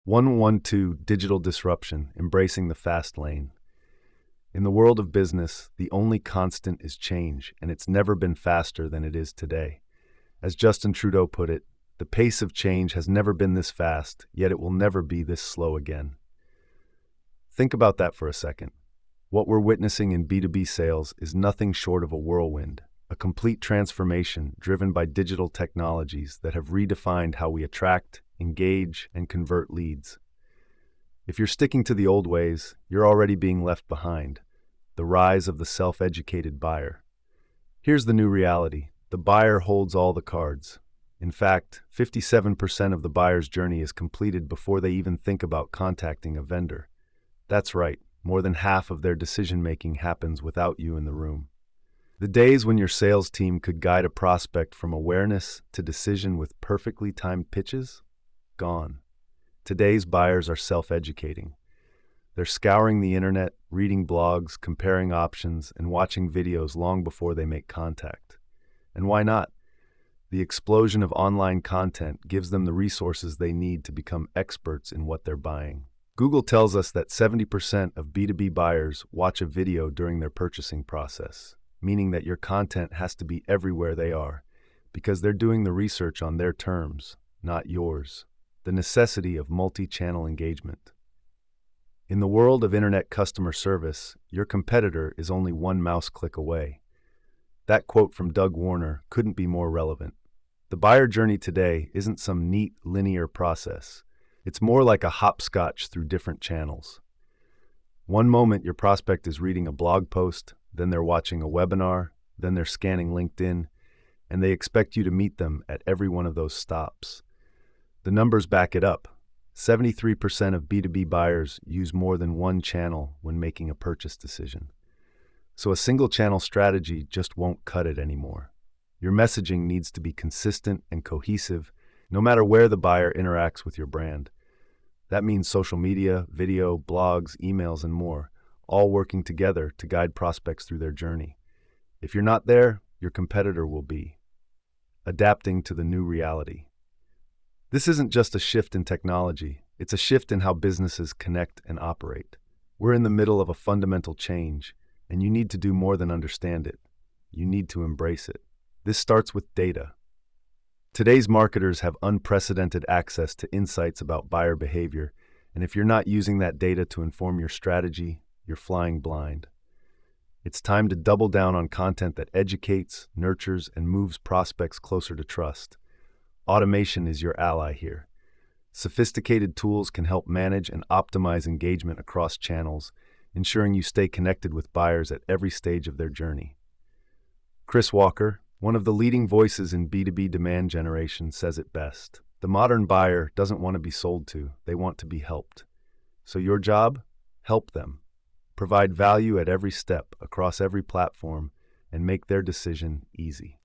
112 Digital Disruption, Embracing the Fast Lane. In the world of business, the only constant is change, and it's never been faster than it is today. As Justin Trudeau put it, the pace of change has never been this fast, yet it will never be this slow again. Think about that for a second. What we're witnessing in B2B sales is nothing short of a whirlwind, a complete transformation driven by digital technologies that have redefined how we attract, engage, and convert leads. If you're sticking to the old ways, you're already being left behind. The rise of the self-educated buyer. Here's the new reality. The buyer holds all the cards. In fact, 57% of the buyer's journey is completed before they even think about contacting a vendor. That's right, more than half of their decision-making happens without you in the room. The days when your sales team could guide a prospect from awareness to decision with perfectly timed pitches? Gone. Today's buyers are self-educating. They're scouring the internet, reading blogs, comparing options, and watching videos long before they make contact. And why not? The explosion of online content gives them the resources they need to become experts in what they're buying. Google tells us that 70% of B2B buyers watch a video during their purchasing process, meaning that your content has to be everywhere they are, because they're doing the research on their terms, not yours. The necessity of multi-channel engagement. In the world of internet customer service, your competitor is only one mouse click away. That quote from Doug Warner couldn't be more relevant. The buyer journey today isn't some neat, linear process. It's more like a hopscotch through different channels. One moment your prospect is reading a blog post, then they're watching a webinar, then they're scanning LinkedIn, and they expect you to meet them at every one of those stops. The numbers back it up. 73% of B2B buyers use more than one channel when making a purchase decision. So a single channel strategy just won't cut it anymore. Your messaging needs to be consistent and cohesive, no matter where the buyer interacts with your brand. That means social media, video, blogs, emails, and more, all working together to guide prospects through their journey. If you're not there, your competitor will be. Adapting to the new reality. This isn't just a shift in technology, it's a shift in how businesses connect and operate. We're in the middle of a fundamental change, and you need to do more than understand it. You need to embrace it. This starts with data. Today's marketers have unprecedented access to insights about buyer behavior, and if you're not using that data to inform your strategy, you're flying blind. It's time to double down on content that educates, nurtures, and moves prospects closer to trust. Automation is your ally here. Sophisticated tools can help manage and optimize engagement across channels, ensuring you stay connected with buyers at every stage of their journey. Chris Walker, one of the leading voices in B2B demand generation, says it best. The modern buyer doesn't want to be sold to, they want to be helped. So your job? Help them. Provide value at every step, across every platform, and make their decision easy.